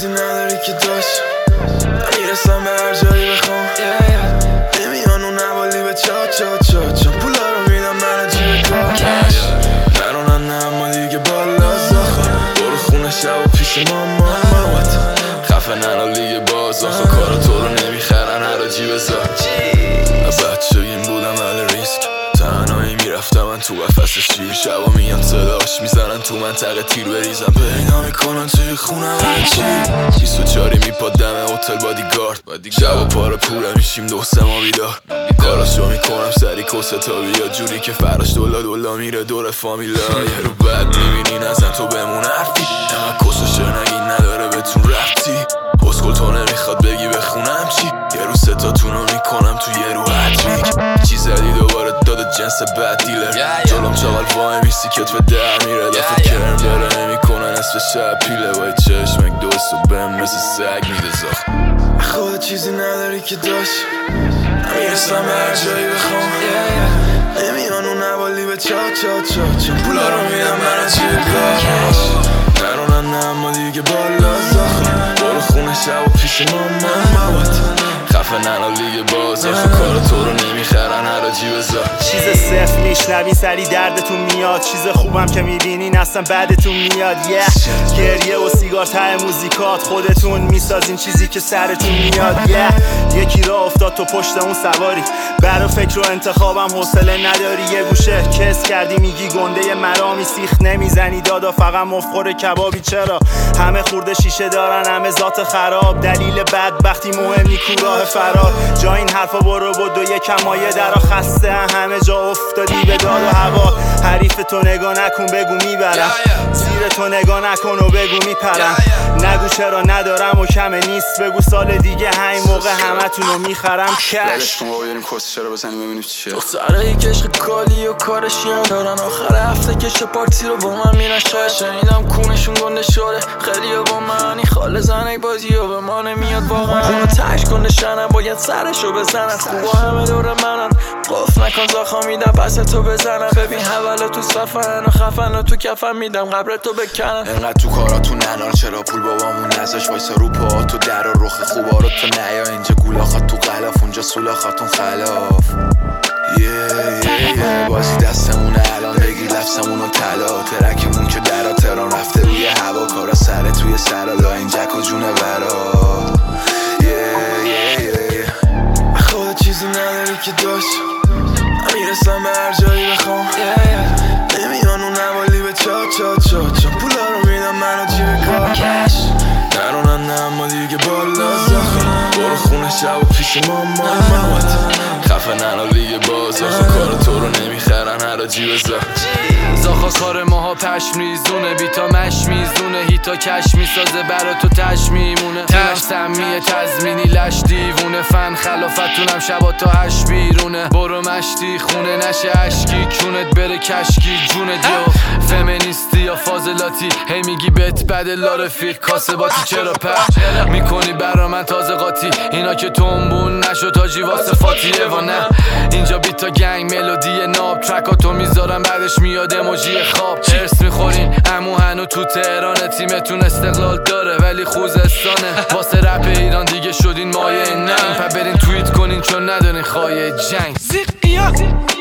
چیزی نداری که داشت میرسم به هر جایی بخوام نمیان اون نوالی به چا پولا رو میدم من جیب کاش نرونن نه اما دیگه بالا زاخه برو خونه شب و پیش مامات خفه نرا لیگ باز آخه کارا تو رو نمیخرن هر جیب زار بچه این بودم ولی ریسک تنهایی میرفتم من تو قفس شیر شبا میان صداش میزنن تو منطقه تیر بریزم پیدا میکنن توی خونم چی 24 میپاد دم هتل بادیگارد شبا پاره پوره میشیم دو سه ما بیدار کاراشو میکنم سری کسه تا بیا جوری که فراش دولا میره دور فامیلا یه رو بد میبینی نزن تو بمون حرفی اما کسو نگی نداره بهتون رفتی اسکل تو نمیخواد بگی بخونم چی یه رو ستاتونو میکنم تو یه رو هتریک چی زدی دوباره داده جنس بد دیلر جلوم چاقل وای میسی کتف در میره دفت کرم داره نمیکنن نصف شب پیله وای چشمک دوست و بهم مثل سگ میده زخ خود چیزی نداری که داشت میرسم به هر جایی بخوام نمیان اون نوالی به چا پولا رو میدم من از جیب کاش نرونن نه اما دیگه بالا زاخه برو خونه شب و پیش مامات خفه نرا لیگ باز آخه کار تو رو نمیخرن هر جیب زار چیز صفر میشنوین سری دردتون میاد چیز خوبم که میبینین اصلا بعدتون میاد گریه و سیگار ته موزیکات خودتون میسازین چیزی که سرتون میاد یکی را افتاد تو پشت اون سواری برا فکر و انتخابم حوصله نداری یه گوشه کس کردی میگی گنده مرامی سیخ نمیزنی دادا فقط مفخور کبابی چرا همه خورده شیشه دارن همه ذات خراب دلیل بدبختی مهم نی راه فرار جا این حرفا برو بود و یکم مایه درا خسته همه جا افتادی به داد و هوا حریف تو نگاه نکن بگو میبرم زیر تو نگاه نکن و بگو میپرم نگو چرا ندارم و کمه نیست بگو سال دیگه همین موقع همه تونو میخرم کش ما بریم کس چرا بزنیم ببینیم چیه دخترایی که عشق کالی و کارشی هم دارن آخر هفته کش پارتی رو با من میرن شاید شنیدم کونشون گنده شده خیلی با منی خاله زنک بازی و به ما نمیاد واقعا اونو تش کنده شنم باید سرشو بزنن خوبا همه دور منن قف نکن زاخا میدم پس تو بزنن ببین حوالا تو صفن و خفن و تو کفن میدم قبر تو بکنن انقدر تو کاراتون ننار چرا پول بابامون نزاش وایسا رو پا تو در و رخ خوبا رو تو نیا اینجا گولاخات تو غلاف اونجا سولاخاتون خلاف بازی دستمونه الان بگیر لفظمونو طلا ترکمون که درا تران رفته روی هوا کارا سر توی سرا لا این جک و جونه برا خود چیزی نداری که داشت میرسم به هر جایی بخوام نمیان اون نوالی به چا پولا رو میدم من جیب کاش نرونن نه اما دیگه بالا زاخه برو خونه شب و پیش مامات خفه نرا لیگ باز آخه کار تو رو نمیخرن هر جیب زار زاخا کار ماها پشم ریزونه بیتا مش میزونه هیتا کش میسازه برا تو تش میمونه تیرم سمیه تزمینی لش دیوونه فن خلافتونم شبا تا 8 بیرونه برو مشتی خونه نشه عشقی کونت بره کشکی جونت یا فمینیستی یا فاضلاتی هی میگی بهت بده لا رفیق کاسباتی چرا پر میکنی برا من تازه قاطی اینا که تنبون نشو تاجی واسه فاتیه و نه اینجا بیتا گنگ ملودی ناب ترکاتو میذارم بعدش میاد اموجی خواب هرس میخورین امو هنو تو تهران تیمتون استقلال داره ولی خوزستانه واسه رپ ایران دیگه شدین مایه ننگ پا برین توییت کنین چون ندارین خواهی جنگ